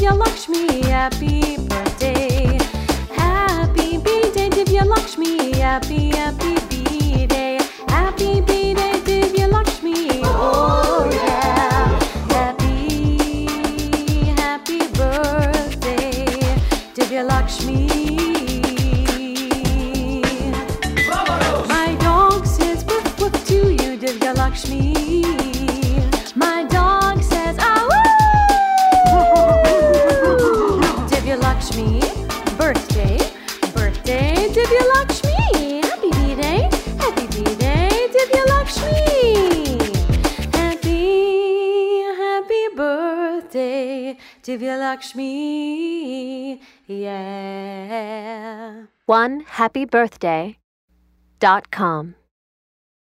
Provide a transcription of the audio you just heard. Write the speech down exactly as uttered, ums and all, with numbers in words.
Divya Lakshmi, happy birthday. Happy B-Day, Divya Lakshmi, happy, happy B-Day. Happy B-Day, Divya Lakshmi, oh yeah. Happy, happy birthday, Divya Lakshmi. My dog says woof woof to you, Divya Lakshmi. My dog says ah woo. Divya Lakshmi, birthday, birthday, Divya Lakshmi. Happy B-Day, happy B-Day, Divya Lakshmi. Happy, happy birthday, Divya Lakshmi. Yeah. one happy birthday dot com